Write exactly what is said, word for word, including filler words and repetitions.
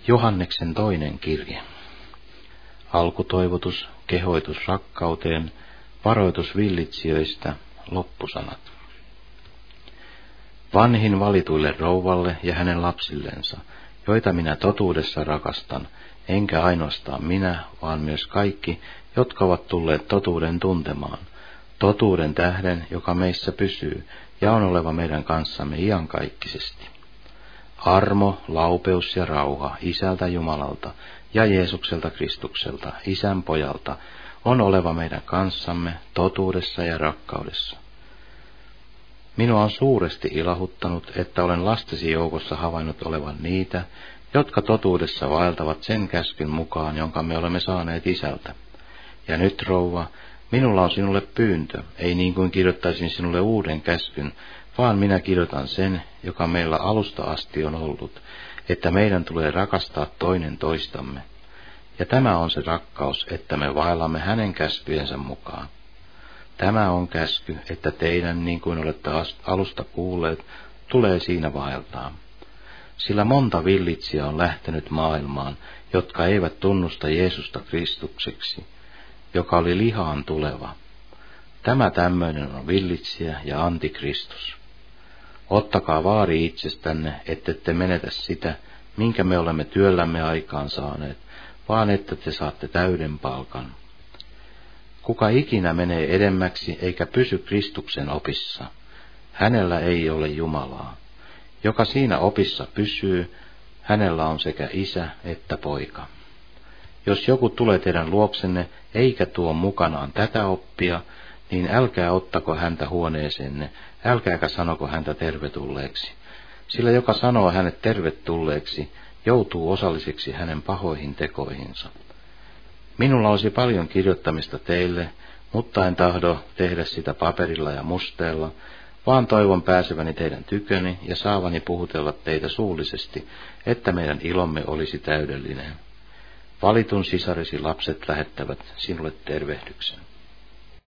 Johanneksen toinen kirje. Alkutoivotus, kehoitus rakkauteen, varoitus villitsijöistä, loppusanat. Vanhin valituille rouvalle ja hänen lapsillensa, joita minä totuudessa rakastan, enkä ainoastaan minä, vaan myös kaikki, jotka ovat tulleet totuuden tuntemaan, totuuden tähden, joka meissä pysyy ja on oleva meidän kanssamme iankaikkisesti. Armo, laupeus ja rauha Isältä Jumalalta ja Jeesukselta Kristukselta, Isän pojalta, on oleva meidän kanssamme totuudessa ja rakkaudessa. Minua on suuresti ilahuttanut, että olen lastesi joukossa havainnut olevan niitä, jotka totuudessa vaeltavat sen käskyn mukaan, jonka me olemme saaneet Isältä. Ja nyt, rouva, minulla on sinulle pyyntö, ei niin kuin kirjoittaisin sinulle uuden käskyn, vaan minä kirjoitan sen, joka meillä alusta asti on ollut, että meidän tulee rakastaa toinen toistamme. Ja tämä on se rakkaus, että me vaellamme hänen käskyjensä mukaan. Tämä on käsky, että teidän, niin kuin olette alusta kuulleet, tulee siinä vaeltaa. Sillä monta villitsijä on lähtenyt maailmaan, jotka eivät tunnusta Jeesusta Kristukseksi, joka oli lihaan tuleva. Tämä tämmöinen on villitsijä ja antikristus. Ottakaa vaari itsestänne, ettette menetä sitä, minkä me olemme työllämme aikaan saaneet, vaan että te saatte täyden palkan. Kuka ikinä menee edemmäksi eikä pysy Kristuksen opissa, hänellä ei ole Jumalaa. Joka siinä opissa pysyy, hänellä on sekä isä että poika. Jos joku tulee teidän luoksenne eikä tuo mukanaan tätä oppia, niin älkää ottako häntä huoneeseenne, älkääkä sanoko häntä tervetulleeksi. Sillä joka sanoo hänet tervetulleeksi, joutuu osalliseksi hänen pahoihin tekoihinsa. Minulla olisi paljon kirjoittamista teille, mutta en tahdo tehdä sitä paperilla ja musteella, vaan toivon pääseväni teidän tyköni ja saavani puhutella teitä suullisesti, että meidän ilomme olisi täydellinen. Valitun sisaresi lapset lähettävät sinulle tervehdyksen.